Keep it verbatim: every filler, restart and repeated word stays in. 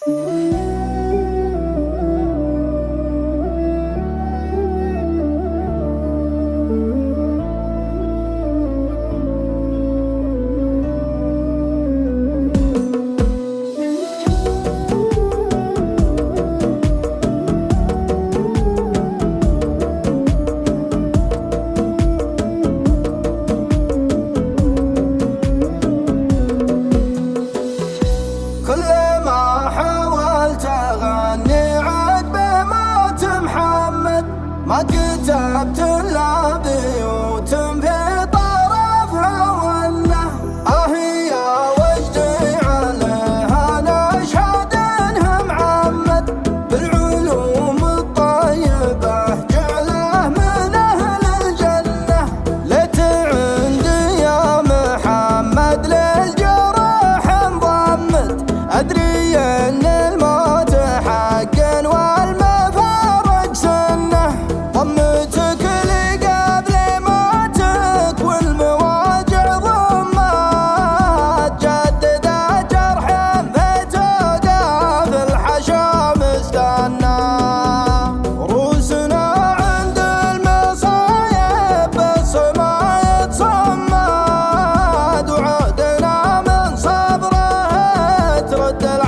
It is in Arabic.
ما كتبت إلا بيوت في طرفها ونه، آه يا وجدي عليها نشهد إنها معمد بالعلوم الطيبة جعله من أهل الجنة. ليت عندي يا محمد للجرح انضمت، أدري إن الموت حق والمفارق سنة. ضمتك لي قبل موتك والمواجع ضمات، جدد جرح في توقف الحشا مستنى. روسنا عند المصايب بالسما يتصمد، وعودنا من صبره ترد